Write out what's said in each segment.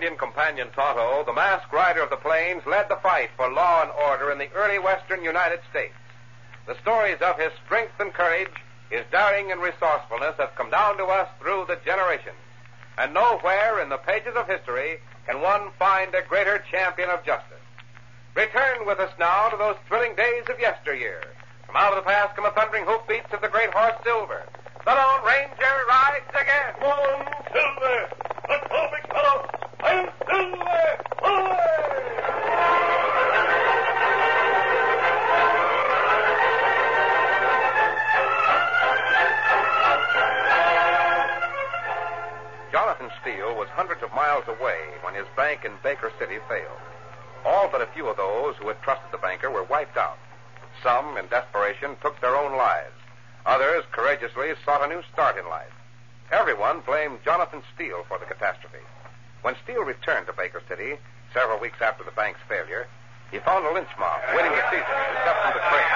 Indian companion Tonto, the masked rider of the plains, led the fight for law and order in the early western United States. The stories of his strength and courage, his daring and resourcefulness have come down to us through the generations. And nowhere in the pages of history can one find a greater champion of justice. Return with us now to those thrilling days of yesteryear. From out of the past come the thundering hoofbeats of the great horse Silver. The Lone Ranger rides again. Come on, Silver! Let's go, big fellow! I'm Silver! Away! Jonathan Steele was hundreds of miles away when his bank in Baker City failed. All but a few of those who had trusted the banker were wiped out. Some, in desperation, took their own lives. Others courageously sought a new start in life. Everyone blamed Jonathan Steele for the catastrophe. When Steele returned to Baker City, several weeks after the bank's failure, he found a lynch mob waiting to seize him to step from the train.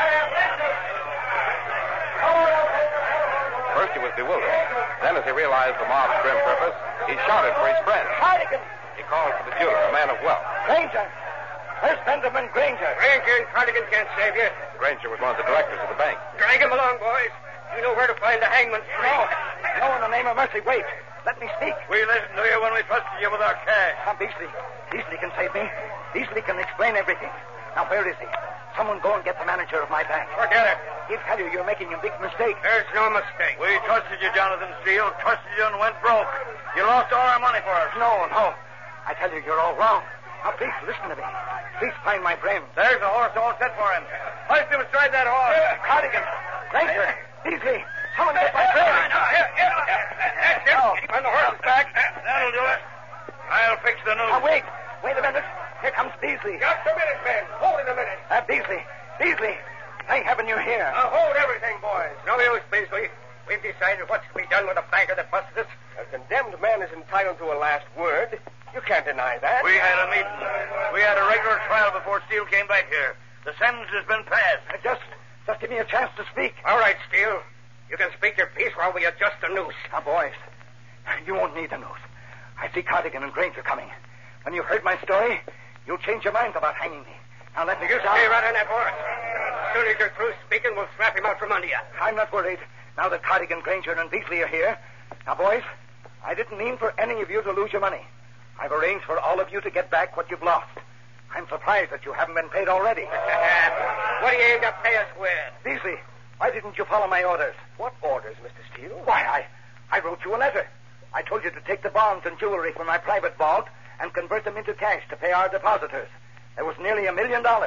First he was bewildered. Then, as he realized the mob's grim purpose, he shouted for his friend. Cardigan! He called for the jeweler, a man of wealth. Granger! Where's Benjamin Granger? Granger and Cardigan can't save you. Granger was one of the directors of the bank. Drag him along, boys. You know where to find the hangman's tree. No, in the name of mercy, wait. Let me speak. We listened to you when we trusted you with our cash. Now, Beasley. Beasley can save me. Beasley can explain everything. Now, where is he? Someone go and get the manager of my bank. Forget it. He'll tell you you're making a big mistake. There's no mistake. We trusted you, Jonathan Steele. Trusted you and went broke. You lost all our money for us. No. I tell you, you're all wrong. Now, please, listen to me. Please find my friend. There's a horse all set for him. Hoist him astride that horse. Cardigan. Granger. Beasley. Someone get my friend. That's it. No. Keep on the horse's back. That'll do it. I'll fix the news. Now, wait. Wait a minute. Here comes Beasley. Just a minute, men. Hold it a minute. Beasley. Thank heaven you're here. Now, hold everything, boys. No use, Beasley. We've decided what's to be done with the banker that busted us. A condemned man is entitled to a last word. You can't deny that. We had a meeting. We had a regular trial before Steele came back here. The sentence has been passed. Just give me a chance to speak. All right, Steele. You can speak your piece while we adjust the noose. Now, boys, you won't need the noose. I see Cardigan and Granger coming. When you've heard my story, you'll change your minds about hanging me. Now, let me You stay right on that horse. As soon as you're through speaking, we'll snap him out from under you. I'm not worried now that Cardigan, Granger, and Beasley are here. Now, boys, I didn't mean for any of you to lose your money. I've arranged for all of you to get back what you've lost. I'm surprised that you haven't been paid already. What do you aim to pay us with? Beasley, why didn't you follow my orders? What orders, Mr. Steele? Why, I wrote you a letter. I told you to take the bonds and jewelry from my private vault and convert them into cash to pay our depositors. There was nearly $1 million. What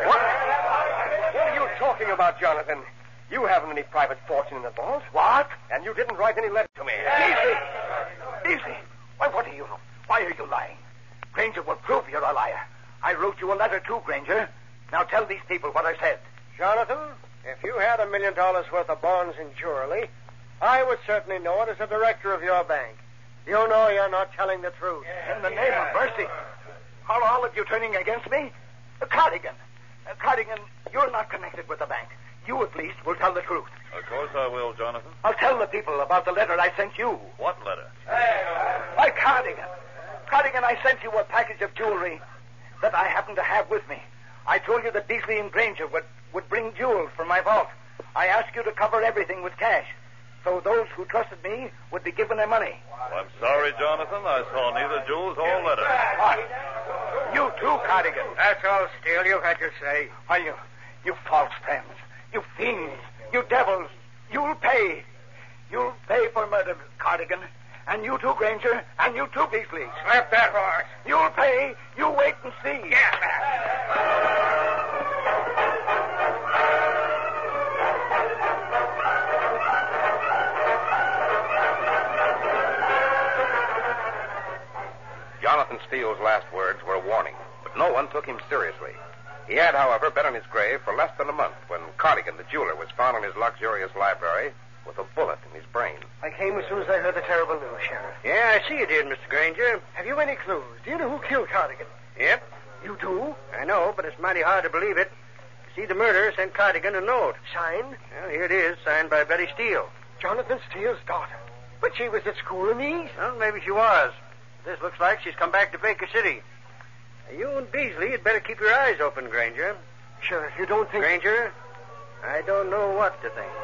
are you talking about, Jonathan? You haven't any private fortune in the vault. What? And you didn't write any letter to me. Beasley! Why, what are you? Why are you lying? Granger will prove you're a liar. I wrote you a letter too, Granger. Now tell these people what I said. Jonathan, if you had $1 million worth of bonds and jewelry, I would certainly know it as a director of your bank. You know you're not telling the truth. In the name of mercy. Are all of you turning against me? Cardigan, you're not connected with the bank. You, at least, will tell the truth. Of course I will, Jonathan. I'll tell the people about the letter I sent you. What letter? Why, Cardigan, I sent you a package of jewelry that I happen to have with me. I told you that Beasley and Granger would bring jewels from my vault. I asked you to cover everything with cash, so those who trusted me would be given their money. I'm sorry, Jonathan. I saw neither jewels or letter. What? You too, Cardigan. That's all, Steele. You had your say. Why, you false friends. You fiends. You devils. You'll pay. You'll pay for murder, Cardigan. And you too, Granger. And you too, Beasley. Slap that horse. You'll pay. You wait and see. Jonathan Steele's last words were a warning, but no one took him seriously. He had, however, been in his grave for less than a month when Cardigan, the jeweler, was found in his luxurious library with a bullet in his brain. I came as soon as I heard the terrible news, Sheriff. Yeah, I see you did, Mr. Granger. Have you any clues? Do you know who killed Cardigan? Yep. You do? I know, but it's mighty hard to believe it. You see, the murderer sent Cardigan a note. Signed? Well, here it is, signed by Betty Steele. Jonathan Steele's daughter. But she was at school in the East. Well, maybe she was. This looks like she's come back to Baker City. You and Beasley had better keep your eyes open, Granger. Sheriff, you don't think... Granger, I don't know what to think.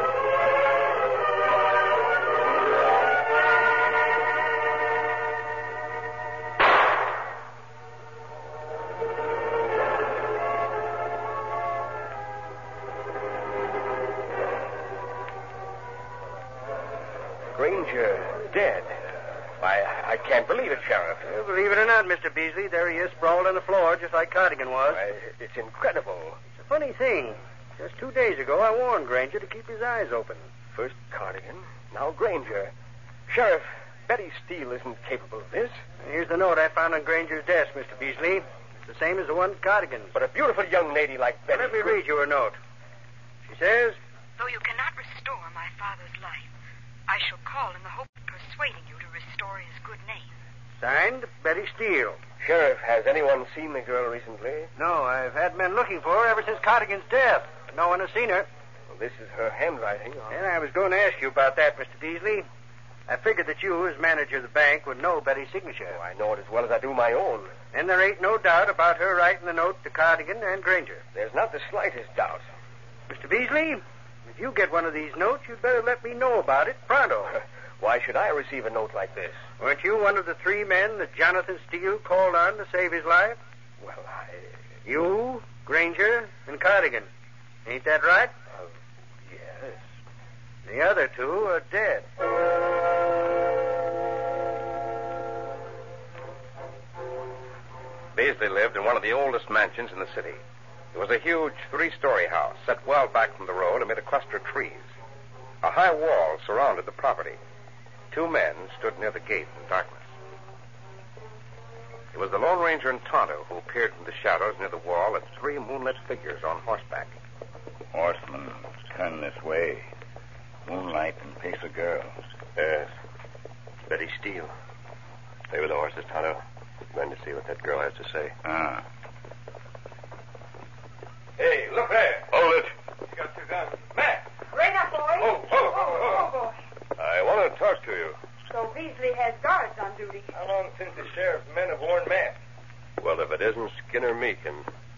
Granger dead. Why, I can't believe it, Sheriff. Well, believe it or not, Mr. Beasley, there he is sprawled on the floor just like Cardigan was. Why, it's incredible. It's a funny thing. Just 2 days ago, I warned Granger to keep his eyes open. First Cardigan, now Granger. Sheriff, Betty Steele isn't capable of this. Here's the note I found on Granger's desk, Mr. Beasley. It's the same as the one at Cardigan's. But a beautiful young lady like Betty... Let me read you her note. She says... Though you cannot restore my father's life, I shall call in the hope of persuading you to restore his good name. Signed, Betty Steele. Sheriff, has anyone seen the girl recently? No, I've had men looking for her ever since Cardigan's death. No one has seen her. Well, this is her handwriting. And I was going to ask you about that, Mr. Beasley. I figured that you, as manager of the bank, would know Betty's signature. Oh, I know it as well as I do my own. And there ain't no doubt about her writing the note to Cardigan and Granger. There's not the slightest doubt. Mr. Beasley, if you get one of these notes, you'd better let me know about it pronto. Why should I receive a note like this? Weren't you one of the 3 men that Jonathan Steele called on to save his life? Well, You, Granger, and Cardigan. Ain't that right? Yes. The other 2 are dead. Beasley lived in one of the oldest mansions in the city. It was a huge 3-story house set well back from the road amid a cluster of trees. A high wall surrounded the property. 2 men stood near the gate in darkness. It was the Lone Ranger and Tonto who appeared from the shadows near the wall as 3 moonlit figures on horseback. Horseman, turn this way. Moonlight and face a girl. Yes. Betty Steele. Stay with the horses, Tonto. I'm going to see what that girl has to say. Ah. Hey, look there. Hold it. You got 2 guns. Matt. Bring up, boys. Oh, boy. I want to talk to you. So Beasley has guards on duty. How long since the sheriff's men have worn masks? Well, if it isn't Skinner Meekin.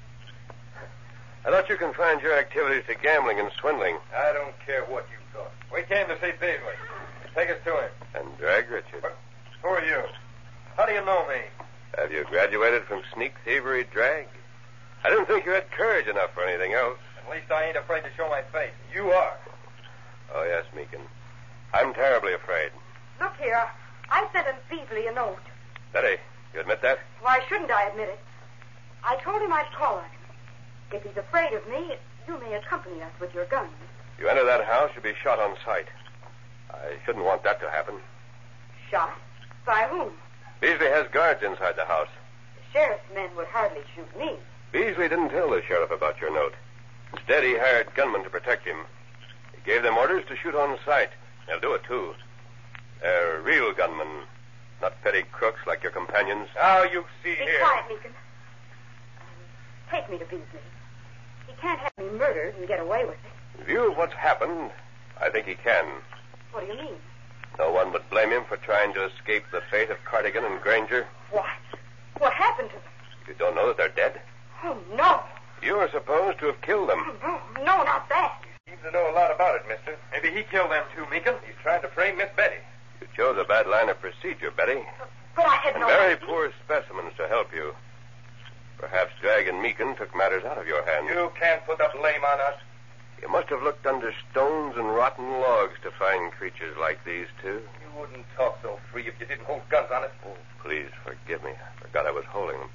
I thought you confined your activities to gambling and swindling. I don't care what you thought. We came to see Beasley. Take us to him. And drag Richard. Who are you? How do you know me? Have you graduated from sneak thievery drag? I didn't think you had courage enough for anything else. At least I ain't afraid to show my face. You are. Oh, yes, Meekin. I'm terribly afraid. Look here. I sent Beasley a note. Betty, you admit that? Why shouldn't I admit it? I told him I'd call on him. If he's afraid of me, you may accompany us with your guns. You enter that house, you'll be shot on sight. I shouldn't want that to happen. Shot? By whom? Beasley has guards inside the house. The sheriff's men would hardly shoot me. Beasley didn't tell the sheriff about your note. Instead, he hired gunmen to protect him. He gave them orders to shoot on sight. They'll do it, too. They're real gunmen, not petty crooks like your companions. Now you see Be here. quiet, Meekin. Take me to Beasley. He can't have me murdered and get away with it. In view of what's happened, I think he can. What do you mean? No one would blame him for trying to escape the fate of Cardigan and Granger. What? What happened to them? You don't know that they're dead? Oh, no. You are supposed to have killed them. No, not that. He seems to know a lot about it, mister. Maybe he killed them too, Meekin. He's trying to frame Miss Betty. You chose a bad line of procedure, Betty. But I had And no very idea. poor specimens to help you. Perhaps Drag and Meekin took matters out of your hands. You can't put that blame on us. You must have looked under stones and rotten logs to find creatures like these two. You wouldn't talk so free if you didn't hold guns on us. Oh, please forgive me. I forgot I was holding them.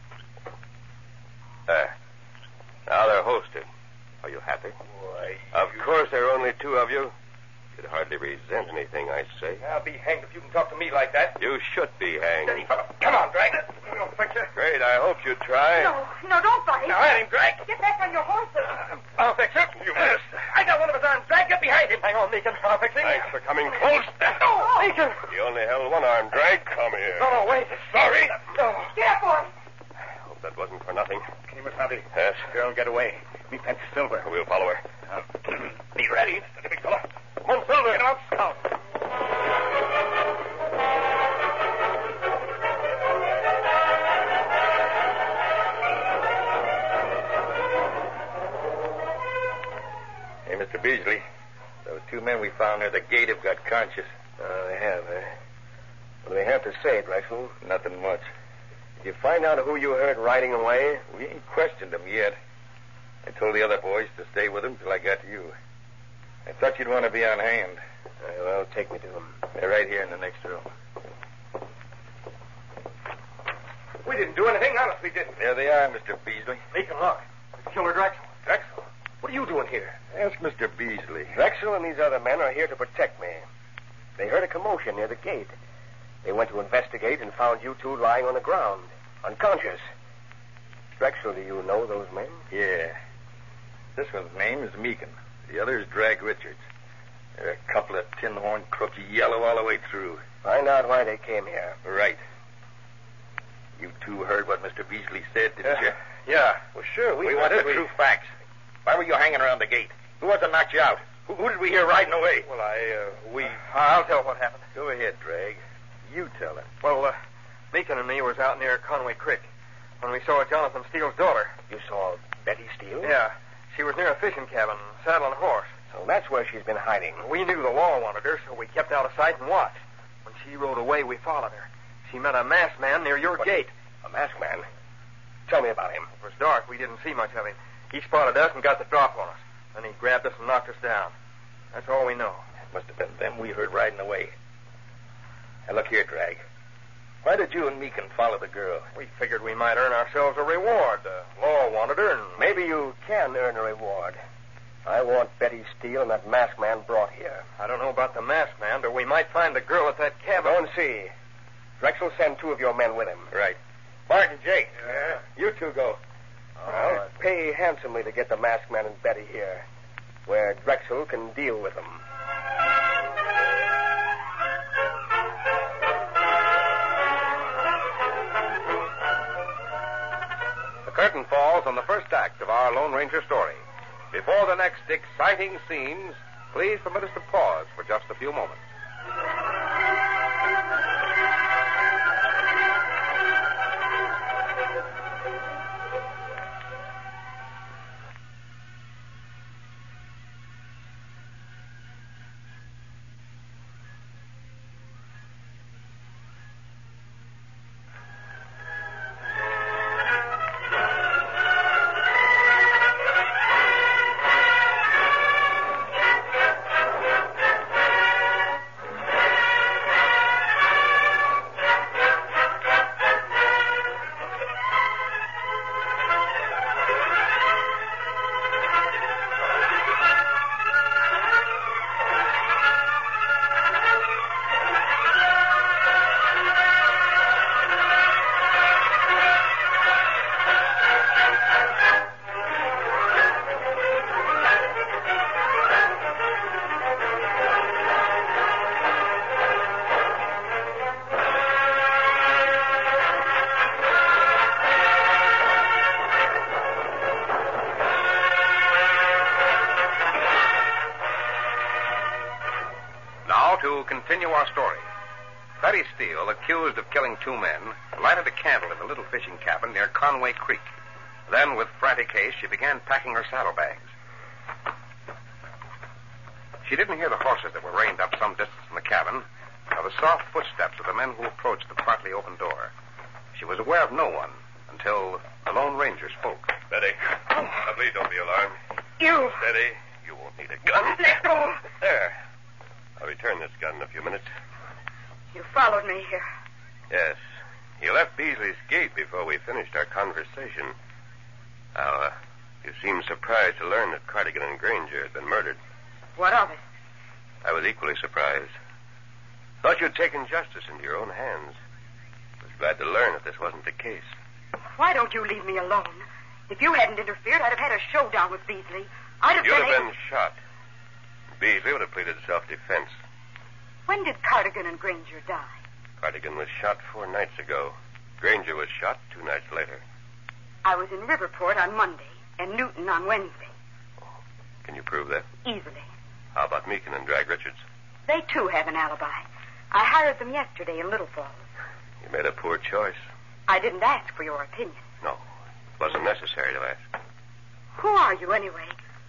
There. Now they're holstered. Are you happy? Why, Of course, there are only 2 of you. You'd hardly resent anything I say. I'll be hanged if you can talk to me like that. You should be hanged. Steady, fellow. Come on, Drag. We'll fix you. Great, I hope you try. No, don't fight. Now, at him, Drag. Get back on your horses. I'll fix him. You missed. I got one of his arms. Drag, get behind him. Hang on, Meekin. I'll fix him. Thanks for coming close. Oh, Meekin. You only held one arm, Drag. Come here. No, wait. Sorry. No. Get up, boy. Hope that wasn't for nothing. Can you, Miss Bobby? Yes. Girl, get away. Meet that Silver. We'll follow her. Be ready. Steady, big fella. Come on, Silver. Get out, scout. Mr. Beasley, those two men we found near the gate have got conscious. They have, eh? What do they have to say, Drexel? Nothing much. Did you find out who you heard riding away? We ain't questioned them yet. I told the other boys to stay with them till I got to you. I thought you'd want to be on hand. Well, take me to them. They're right here in the next room. We didn't do anything, honestly, didn't we? There they are, Mr. Beasley. Meekin, look. It's Killer Drexel. Drexel? What are you doing here? Ask Mr. Beasley. Drexel and these other men are here to protect me. They heard a commotion near the gate. They went to investigate and found you two lying on the ground, unconscious. Drexel, do you know those men? Yeah. This one's name is Meekin. The other is Drag Richards. They're a couple of tin-horn crooks, yellow all the way through. Find out why they came here. Right. You two heard what Mr. Beasley said, didn't you? Yeah. Well, sure. We want the true facts. Why were you hanging around the gate? Who was to knock you out? Who did we hear riding away? Well, I'll tell what happened. Go ahead, Drag. You tell it. Well, Meekin and me was out near Conway Creek when we saw Jonathan Steele's daughter. You saw Betty Steele? Yeah. She was near a fishing cabin, saddle and horse. So that's where she's been hiding. We knew the law wanted her, so we kept out of sight and watched. When she rode away, we followed her. She met a masked man near your gate. A masked man? Tell me about him. It was dark. We didn't see much of him. He spotted us and got the drop on us. Then he grabbed us and knocked us down. That's all we know. It must have been them we heard riding away. Now, look here, Drag. Why did you and Meekin follow the girl? We figured we might earn ourselves a reward. The law wanted her, and maybe you can earn a reward. I want Betty Steele and that masked man brought here. I don't know about the masked man, but we might find the girl at that cabin. Go and see. Drexel, send two of your men with him. Right. Bart and Jake. Yeah. You two go. I'll pay handsomely to get the masked man and Betty here, where Drexel can deal with them. The curtain falls on the first act of our Lone Ranger story. Before the next exciting scenes, please permit us to pause for just a few moments. To continue our story, Betty Steele, accused of killing two men, lighted a candle in the little fishing cabin near Conway Creek. Then, with frantic haste, she began packing her saddlebags. She didn't hear the horses that were reined up some distance from the cabin, or the soft footsteps of the men who approached the partly open door. She was aware of no one until the Lone Ranger spoke. Betty, now please don't be alarmed. You. Steady. You won't need a gun. Let go. There. I'll return this gun in a few minutes. You followed me here. Yes. You left Beasley's gate before we finished our conversation. Now, you seem surprised to learn that Cardigan and Granger had been murdered. What of it? I was equally surprised. Thought you'd taken justice into your own hands. Was glad to learn that this wasn't the case. Why don't you leave me alone? If you hadn't interfered, I'd have had a showdown with Beasley. I'd have You'd been have been shot. Beasley would have pleaded self-defense. When did Cardigan and Granger die? Cardigan was shot 4 nights ago. Granger was shot 2 nights later. I was in Riverport on Monday and Newton on Wednesday. Can you prove that? Easily. How about Meekin and Drag Richards? They, too, have an alibi. I hired them yesterday in Little Falls. You made a poor choice. I didn't ask for your opinion. No, it wasn't necessary to ask. Who are you, anyway?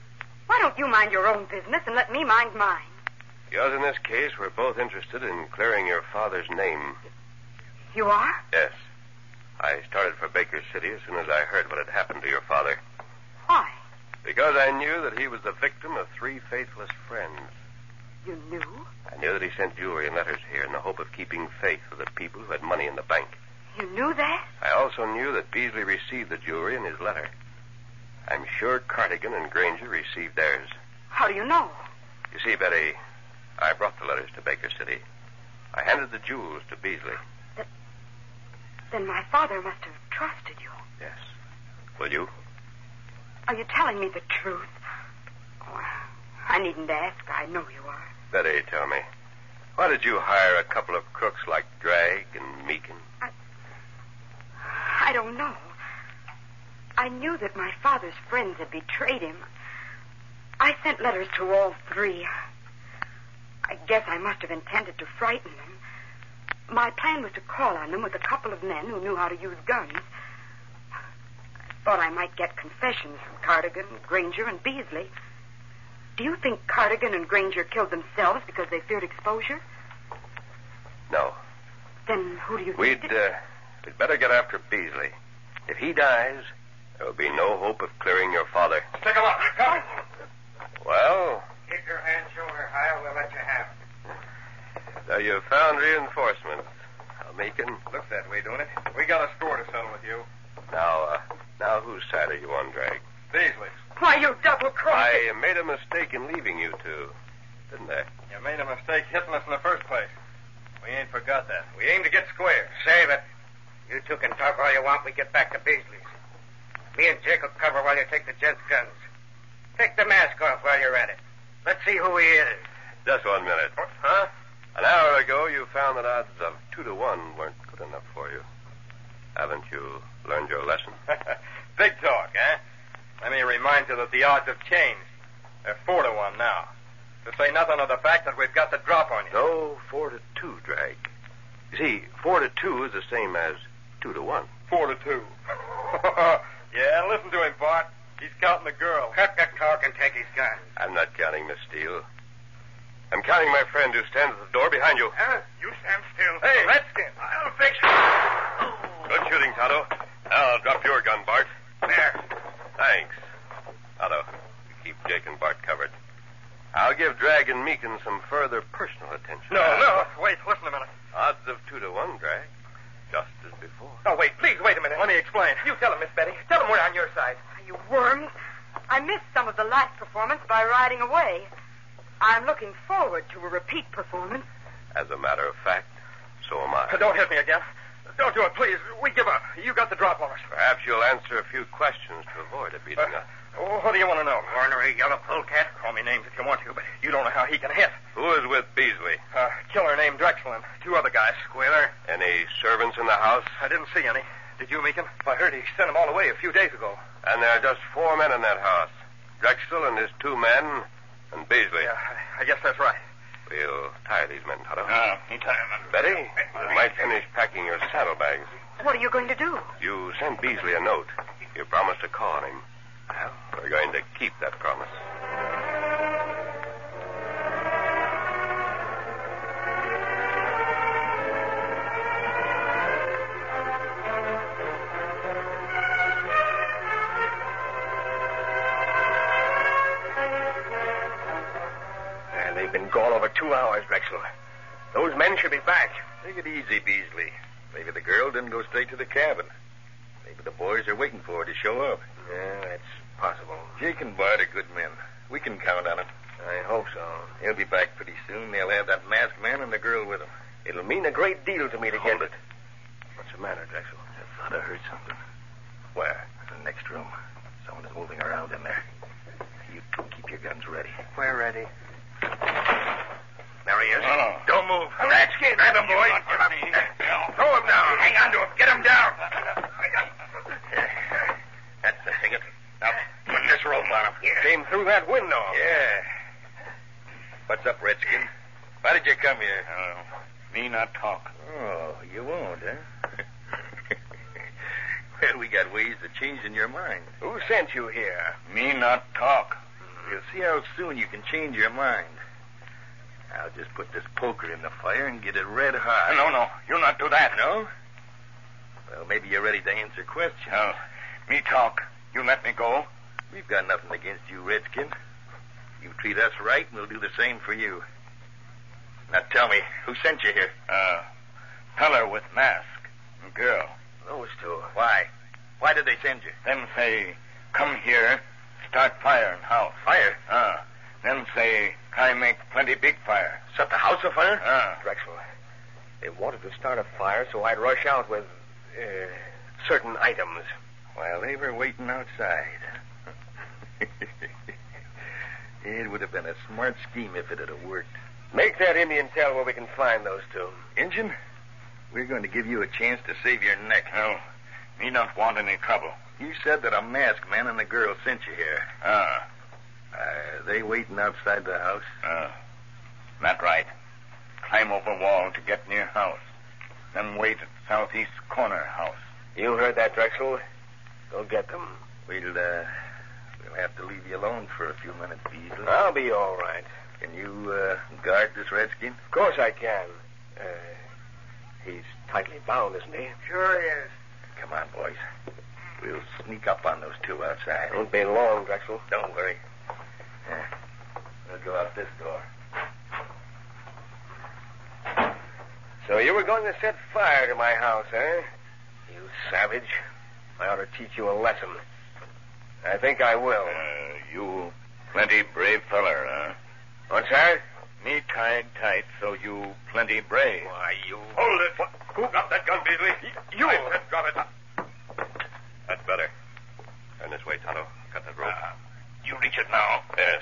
Why don't you mind your own business and let me mind mine? Because in this case, we're both interested in clearing your father's name. You are? Yes. I started for Baker City as soon as I heard what had happened to your father. Why? Because I knew that he was the victim of 3 faithless friends. You knew? I knew that he sent jewelry and letters here in the hope of keeping faith with the people who had money in the bank. You knew that? I also knew that Beasley received the jewelry in his letter. I'm sure Cardigan and Granger received theirs. How do you know? You see, Betty, I brought the letters to Baker City. I handed the jewels to Beasley. Then my father must have trusted you. Yes. Will you? Are you telling me the truth? Oh, I needn't ask. I know you are. Betty, tell me, why did you hire a couple of crooks like Drag and Meekin? I don't know. I knew that my father's friends had betrayed him. I sent letters to all 3. I guess I must have intended to frighten them. My plan was to call on them with a couple of men who knew how to use guns. I thought I might get confessions from Cardigan, Granger, and Beasley. Do you think Cardigan and Granger killed themselves because they feared exposure? No. Then who do you We'd think... we'd better get after Beasley. If he dies, there will be no hope of clearing your father. Take a look. Come. Well, Keep your hand shoulder high, we'll let you have it. so you found reinforcements. Meekin. Looks that way, don't it? We got a score to settle with you. Now whose side are you on, Drag? Beasley's. Why, you double-crossed... I made a mistake in leaving you two, didn't I? You made a mistake hitting us in the first place. We ain't forgot that. We aim to get square. Save it. You two can talk all you want. We get back to Beasley's. Me and Jake will cover while you take the gents' guns. Take the mask off while you're at it. Let's see who he is. Just 1 minute. Huh? An hour ago, you found that odds of 2 to 1 weren't good enough for you. Haven't you learned your lesson? Big talk, eh? Let me remind you that the odds have changed. They're 4 to 1 now. To say nothing of the fact that we've got the drop on you. No, 4 to 2, Drag. You see, 4 to 2 is the same as 2 to 1. 4 to 2. Yeah, listen to him, Bart. He's counting the girl. Cut the talk and take his gun. I'm not counting, Miss Steele. I'm counting my friend who stands at the door behind you. Huh? You stand still. Hey, Redskin. I'll fix you. Good shooting, Tonto. Now drop your gun, Bart. There. Thanks. Tonto, you keep Jake and Bart covered. I'll give Drag and Meekin some further personal attention. No. Wait, listen a minute. Odds of 2 to 1, Drag. Just as before. Oh, wait, please, wait a minute. Let me explain. You tell him, Miss Betty. Tell him we're on your side. You worms. I missed some of the last performance by riding away. I'm looking forward to a repeat performance. As a matter of fact, so am I. Don't hit me again. Don't do it, please. We give up. You got the drop on us. Perhaps you'll answer a few questions to avoid a beating up. What do you want to know? Ornery yellow polecat. Call me names if you want to, but you don't know how he can hit. Who is with Beasley? Killer named Drexel and 2 other guys. Squealer. Any servants in the house? I didn't see any. Did you, Meekin? I heard he sent them all away a few days ago. And there are just 4 men in that house. Drexel and his 2 men, and Beasley. Yeah, I guess that's right. We'll tie these men, Tonto. He tied him. Betty, you might finish packing your saddlebags. What are you going to do? You sent Beasley a note. You promised to call on him. Well, we're going to keep that promise. They've been gone over 2 hours, Drexel. Those men should be back. Take it easy, Beasley. Maybe the girl didn't go straight to the cabin. Maybe the boys are waiting for her to show up. Yeah, that's possible. Jake and Bart are good men. We can count on them. I hope so. They'll be back pretty soon. They'll have that masked man and the girl with them. It'll mean a great deal to me to Hold get it. What's the matter, Drexel? I thought I heard something. Where? In the next room. Someone is moving around in there. You two keep your guns ready. We're ready. There he is. Oh. Don't move. Redskin. Grab him, boys. Throw him down. Hang on to him. Get him down. That's the thing. Now, put this rope on him. Came through that window. Yeah. What's up, Redskin? Why did you come here? Me not talk. Oh, you won't, huh? Well, we got ways of changing your mind. Who sent you here? Me not talk. You'll see how soon you can change your mind. I'll just put this poker in the fire and get it red hot. No. You not do that. No? Well, maybe you're ready to answer questions. No. Me talk. You let me go. We've got nothing against you, Redskin. You treat us right, and we'll do the same for you. Now tell me, who sent you here? Feller with mask. Girl. Those two. Why? Why did they send you? Then say, come here, start fire in house. Fire? Then say, I make plenty big fire. Set the house afire? Drexel, they wanted to start a fire, so I'd rush out with, certain items. While they were waiting outside. It would have been a smart scheme if it had worked. Make that Indian tell where we can find those two. Injun, we're going to give you a chance to save your neck. No, me not want any trouble. You said that a masked man and a girl sent you here. Are they waiting outside the house? Not right. Climb over wall to get near house. Then wait at southeast corner house. You heard that, Drexel? Go get them. We'll have to leave you alone for a few minutes, Beasley. I'll be all right. Can you guard this redskin? Of course I can. He's tightly bound, isn't he? Sure he is. Come on, boys. We'll sneak up on those two outside. Won't be long, Drexel. Don't worry. We'll go out this door. So you were going to set fire to my house, eh? You savage. I ought to teach you a lesson. I think I will. You plenty brave feller, huh? What's that? Me tied tight, so you plenty brave. Why, you... Hold it. Who got that gun, Beasley? You. I said drop it. That's better. Turn this way, Tonto. Cut that rope. You reach it now. Yes.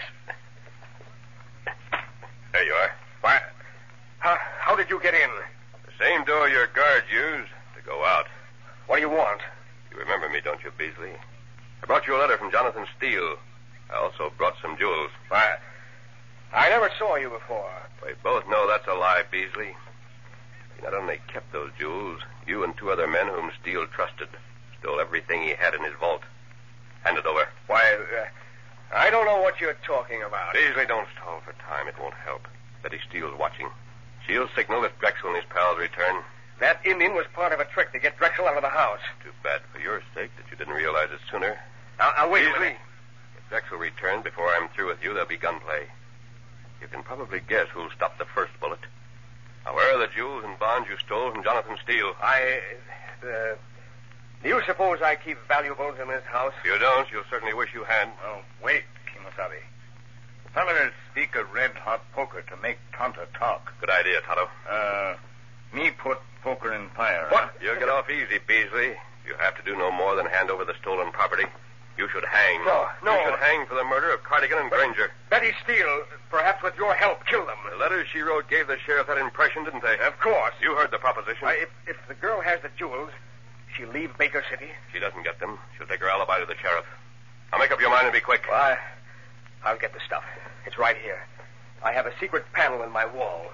There you are. Why? How did you get in? The same door your guard used to go out. What do you want? You remember me, don't you, Beasley? I brought you a letter from Jonathan Steele. I also brought some jewels. Why, I never saw you before. We both know that's a lie, Beasley. You not only kept those jewels, you and two other men whom Steele trusted stole everything he had in his vault. Hand it over. Why, I don't know what you're talking about. Beasley, don't stall for time. It won't help. Betty Steele's watching. She'll signal if Drexel and his pals return. That Indian was part of a trick to get Drexel out of the house. Too bad for your sake that you didn't realize it sooner. Now wait a Beasley, minute. if Drexel returns before I'm through with you, there'll be gunplay. You can probably guess who'll stop the first bullet. Now, where are the jewels and bonds you stole from Jonathan Steele? Do you suppose I keep valuables in this house? If you don't, you'll certainly wish you had. Oh, wait, Kimosabe. Feller speak a red-hot poker to make Tonto talk. Good idea, Tonto. Me put poker in fire. What? You'll get off easy, Beasley. You have to do no more than hand over the stolen property. You should hang. No. You should hang for the murder of Cardigan and Granger. Betty Steele, perhaps with your help, killed them. The letters she wrote gave the sheriff that impression, didn't they? Of course. You heard the proposition. If the girl has the jewels, she'll leave Baker City. She doesn't get them. She'll take her alibi to the sheriff. Now make up your mind and be quick. Well, I'll get the stuff. It's right here. I have a secret panel in my wall.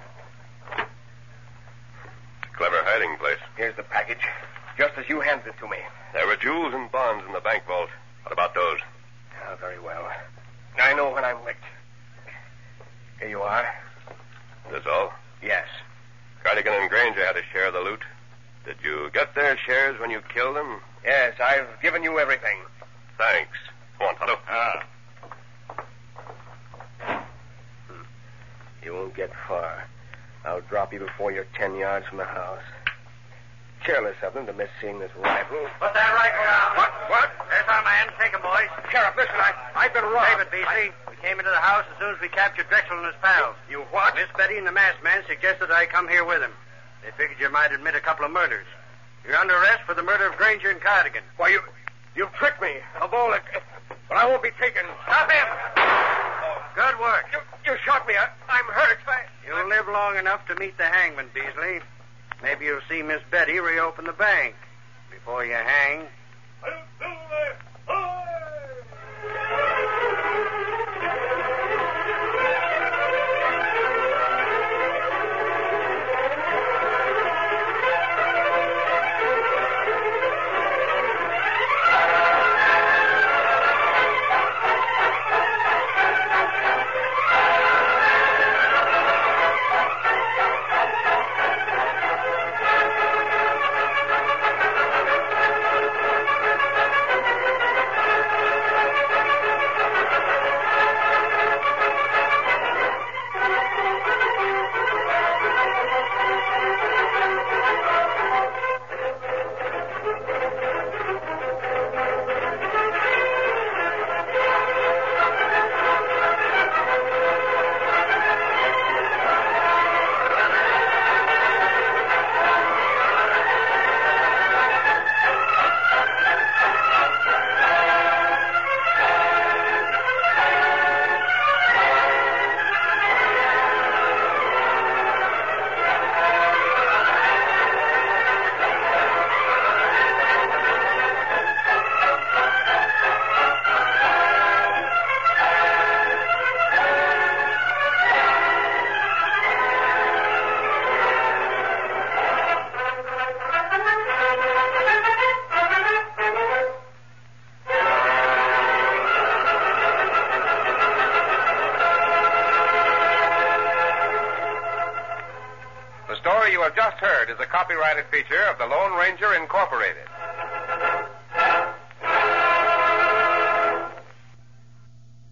Clever hiding place. Here's the package, just as you handed it to me. There were jewels and bonds in the bank vault. What about those? Oh, very well. I know when I'm licked. Here you are. That's all? Yes. Cardigan and Granger had a share of the loot. Did you get their shares when you killed them? Yes, I've given you everything. Thanks. Come on, Tonto. You won't get far. I'll drop you before you're 10 yards from the house. Careless of them to miss seeing this rifle. Put that rifle down. What? There's our man. Take him, boys. Sheriff, listen, I've been robbed. David Beasley. We came into the house as soon as we captured Drexel and his pals. You what? Miss Betty and the masked man suggested I come here with him. They figured you might admit a couple of murders. You're under arrest for the murder of Granger and Cardigan. Why, you've tricked me. Of all it... But I won't be taken. Stop him! Good work. You shot me. I'm hurt. You'll live long enough to meet the hangman, Beasley. Maybe you'll see Miss Betty reopen the bank before you hang. have just heard is a copyrighted feature of the Lone Ranger Incorporated.